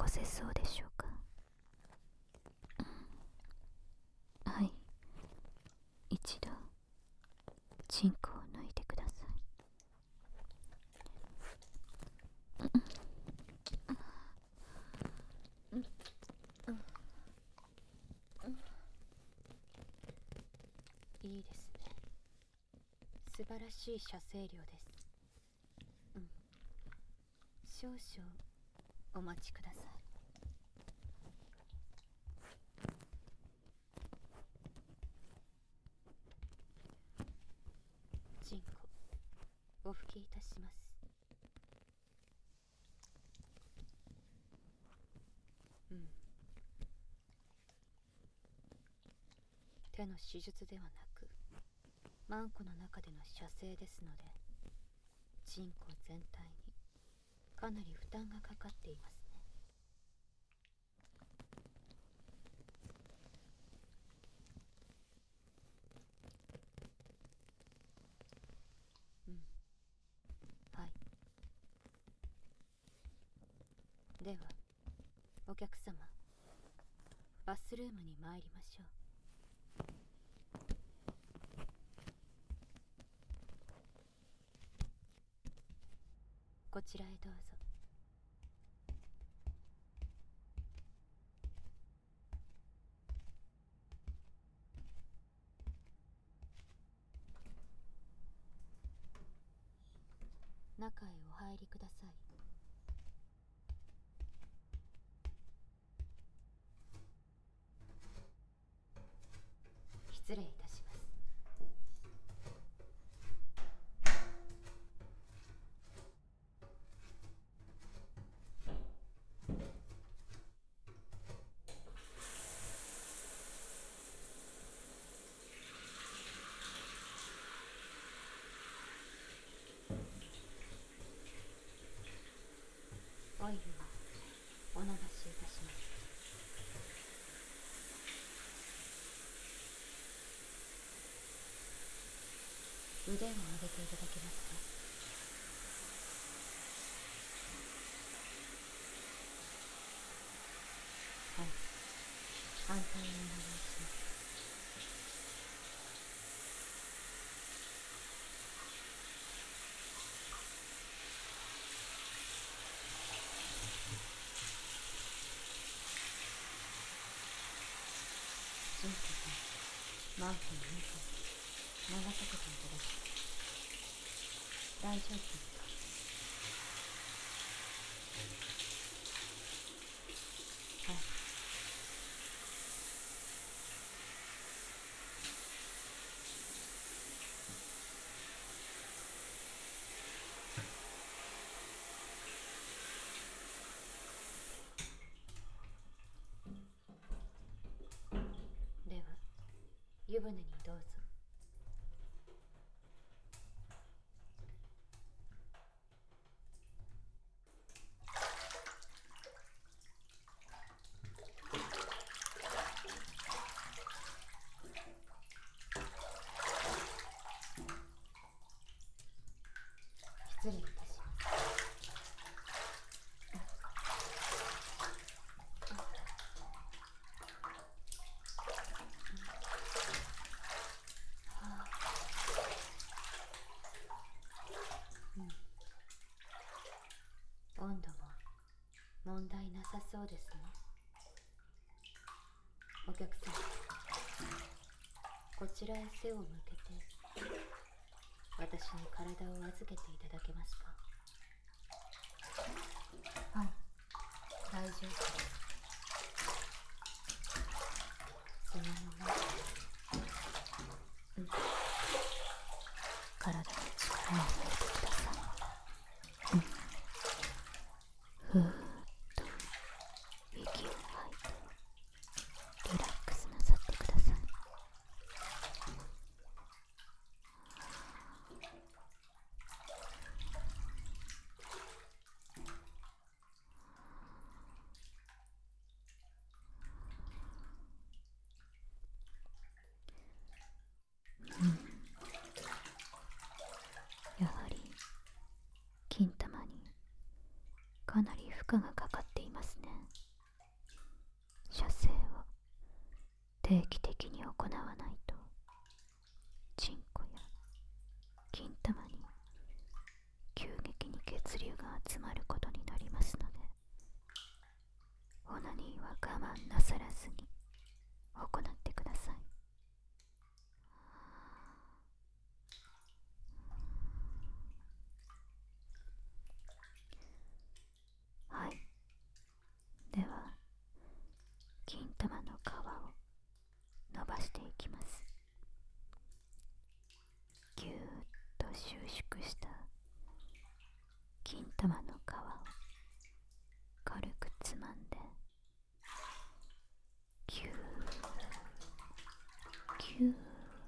せそうでしょうか。はい、一度チンコを抜いてくださいいですね。素晴らしい射精量です。少々お待ちください。チンコお拭きいたします。手の手術ではなくマンコの中での射精ですので、チンコ全体にかなり負担がかかっていますね。はい。ではお客様、バスルームに参りましょう。こちらへどうぞ。中へお入りください。失礼いたします。オイルをお流しいたします。腕を上げていただけますか。はい、反対をお願いします。チンコとマウスの中を長させていただきます。大丈夫ですか。はい。では湯船にどうぞ。失礼いたします。温度も問題なさそうですね。お客様、こちらへ背を向けて私に体を預けていただけますか。はい、大丈夫です。そのまま体に力を抜いてください。ふーっと息を吐いてリラックスなさってください。やはり金玉にかなり負荷がかかっていますね。 定期的に行わないとチンコや金玉に急激に血流が集まることになりますので、オナニーは我慢なさらずに行ってください。はい。では、金玉の皮を伸ばしていきます。ぎゅーっと収縮した金玉の皮を軽くつまんで、ぎゅーぎゅー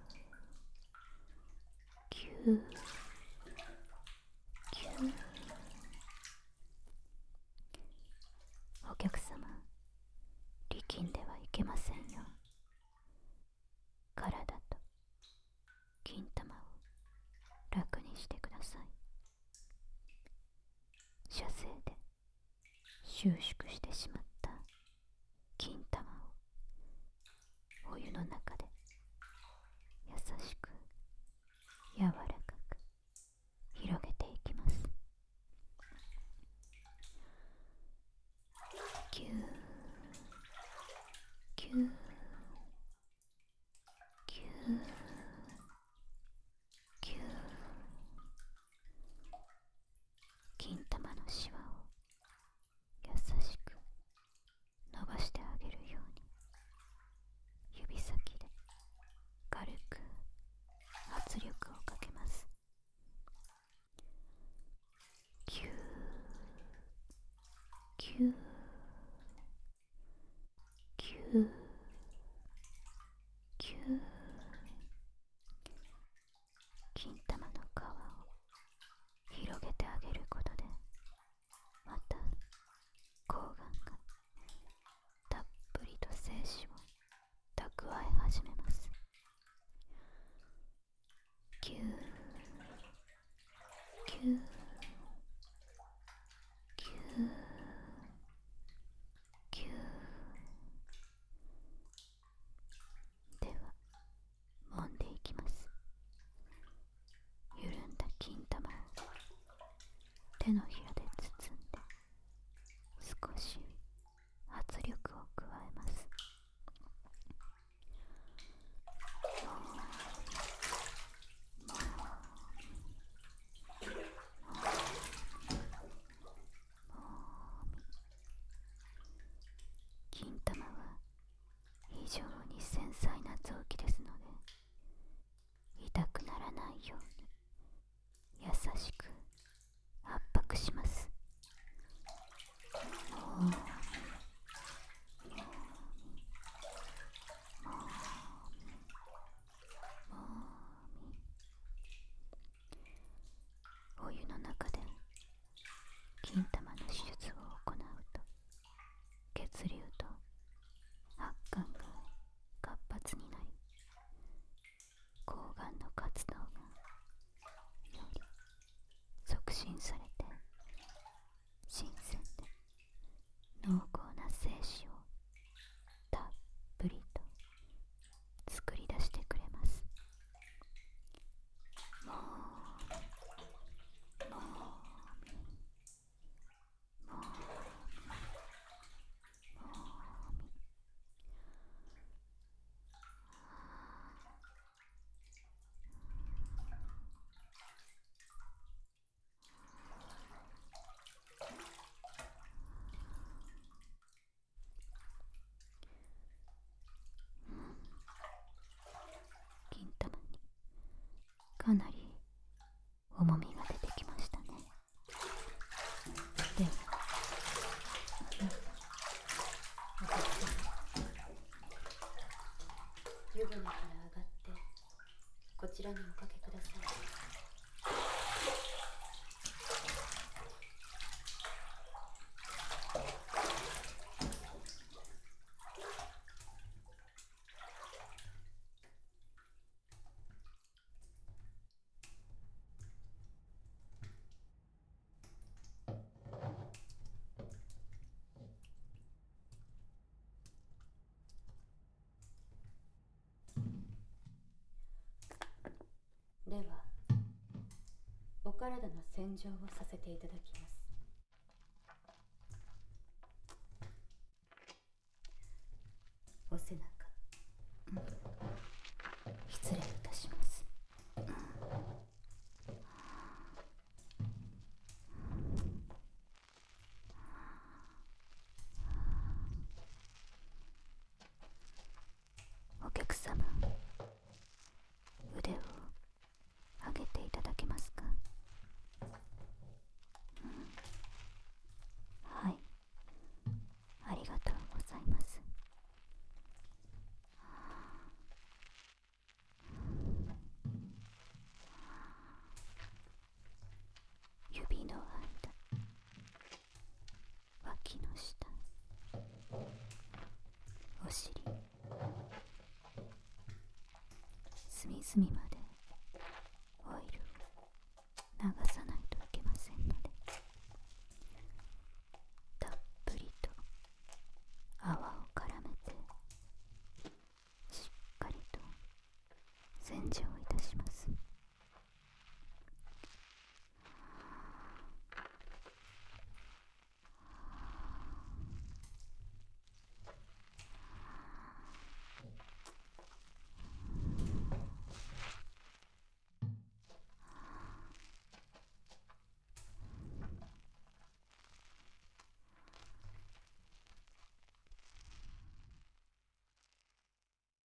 ぎゅーぎゅー。お客様、力んではいけませんよ。体と金玉を楽にしてください。射精で収縮してしまった金玉をお湯の中で優しく柔らかく広げていきます。ぎゅーぎゅーぎゅーぎゅー。金玉のシワを優しく伸ばしてあげるように、指先で軽く圧力をかけます。ぎゅーぎゅーぎゅーぎゅー。金玉の皮を広げてあげることで、また睾丸がたっぷりと精子を蓄え始めます。ぎゅーぎゅーぎゅーぎゅー。では、揉んでいきます。緩んだ金玉を手のひらで包んで、少し圧力を加えます。金玉は非常に繊細な臓器ですので、痛くならないように優しく圧迫します。お湯の中で金玉の手術を行うと、血流と発汗が活発になり、睾丸の活動がより促進されて、新鮮で濃厚な精子をたっぷりと作り出してくれます。もうもうもう金玉にかなり重みが出てきましたね。では、 湯船から上がってこちらにおかけください。 体の洗浄をさせていただきます。お背中、 失礼いたします。お客様、腕を上げていただけますか？はい、ありがとうございます。指の間、脇の下、